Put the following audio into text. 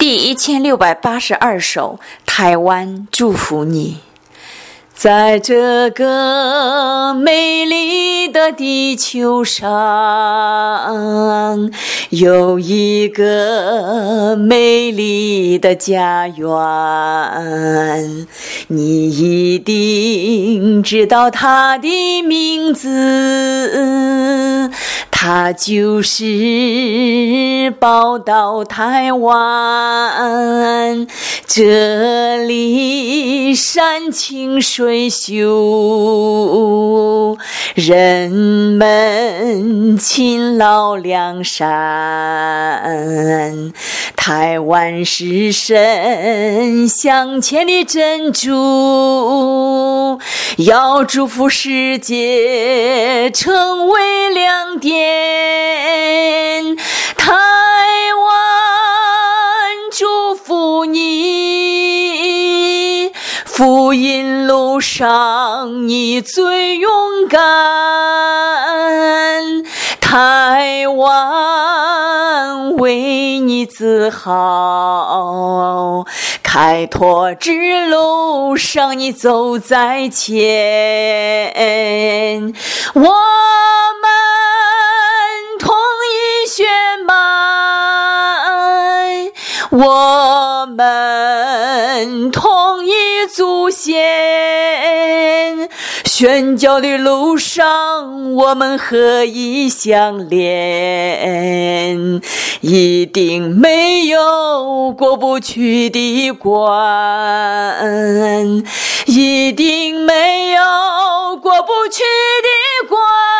第1682首，台湾祝福你。在这个美丽的地球上，有一个美丽的家园，你一定知道它的名字，它就是宝岛台湾。这里山清水秀，人们勤劳良善，台湾是神镶嵌的珍珠，要祝福世界成为亮点。台湾祝福你，福音路上你最勇敢，台湾为你自豪，开拓之路上你走在前，我们统一血脉，我们统一祖先，宣教的路上我们合一相连，一定没有过不去的关，一定没有过不去的关。